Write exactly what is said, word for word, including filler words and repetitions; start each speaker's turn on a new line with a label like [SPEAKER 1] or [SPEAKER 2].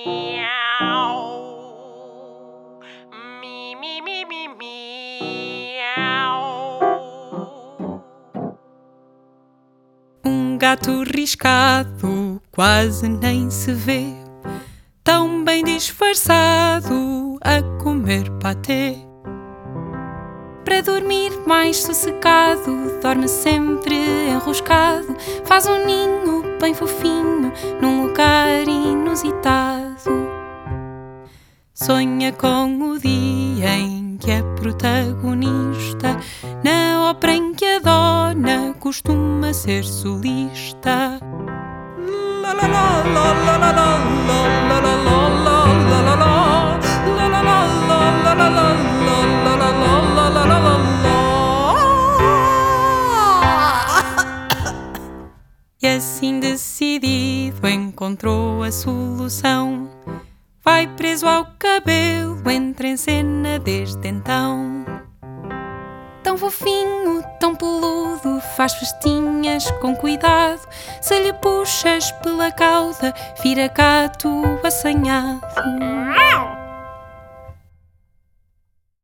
[SPEAKER 1] Miau. Mi, mi, mi, mi, miau.
[SPEAKER 2] Um gato riscado quase nem se vê, tão bem disfarçado a comer patê. Para dormir mais sossegado, dorme sempre enroscado, faz um ninho bem fofinho num lugar inusitado. Sonha com o dia em que é protagonista, na ópera em que a dona costuma ser solista. La la la la la la la la la la la la la la la la la la la la. E assim decidido encontrou a solução, vai preso ao cabelo, entra em cena desde então. Tão fofinho, tão peludo, faz festinhas com cuidado. Se lhe puxas pela cauda, vira gato assanhado.